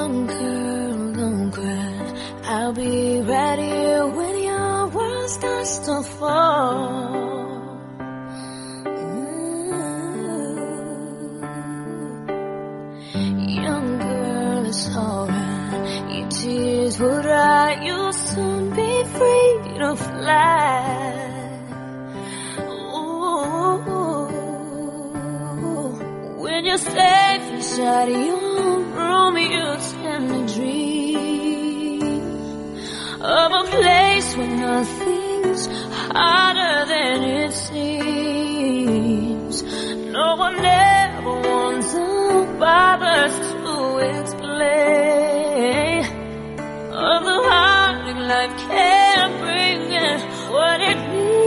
Young girl, don't cry. I'll be right here when your world starts to fall. Young girl, it's alright. Your tears will dry. You'll soon be free to fly. When you're safe inside your room, you tend to dream of a place where nothing's harder than it seems. No one ever wants to bother to explain of the heartache life can bring and what it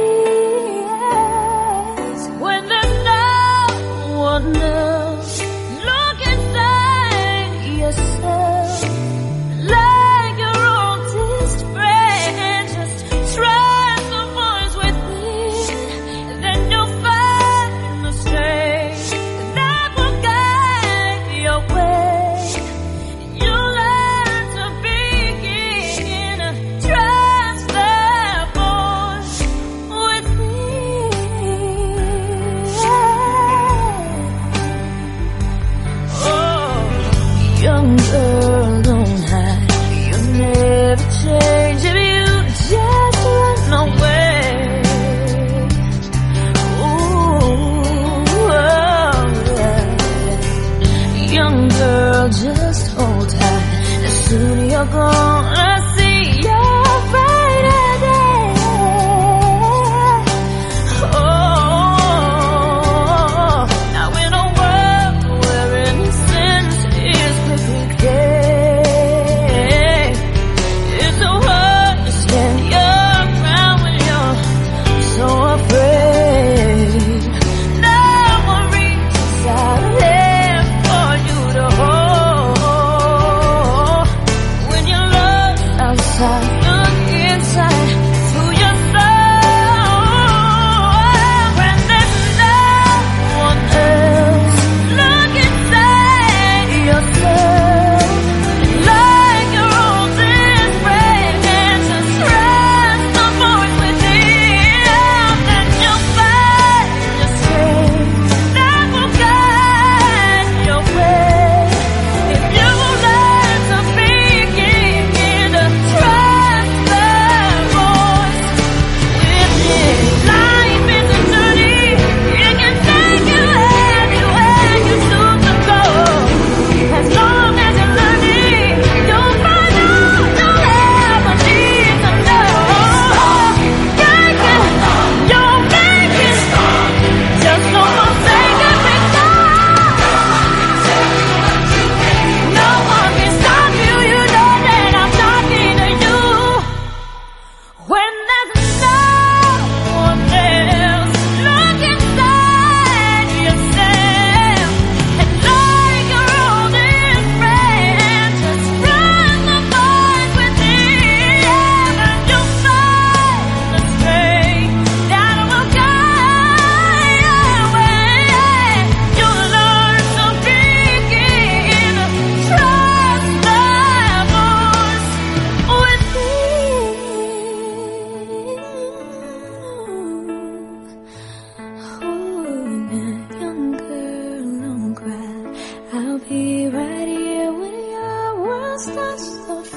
means when there's no one else. Look inside yourself like your oldest friend. Just trust the voice within, and then you'll find the strength that will guide your way. You'll learn to begin to trust that voice within. Young girl, don't hide. You'll never change if you just run away. Ooh, yeah. Young girl, just hold tight. As soon as you're gonna see your brighter day. Oh, now in a world where innocence is quickly gained, it's so hard to stand your ground when you're so afraid. No one reaches out a hand for you to hold. When you're lost outside, look inside to your soul. When there's no one else, look inside yourself like your oldest friend, and just trust the voice within. Then you'll find your strength that will guide your way. If you learn to begin to trust the voice within. Life is a journey, it can take you anywhere you choose to go. As long as you're learning, you'll find out you'll ever need to know. Yeah, you'll make it. Just no mistake if it's no one can stop you. You know that I'm talking to you. When there's no one else, look inside yourself and like your oldest friend, just run the voice within, and you'll find the strength that will guide your way. You'll learn to begin to trust the voice within. Young girl, don't cry. I'll be right here when your world starts to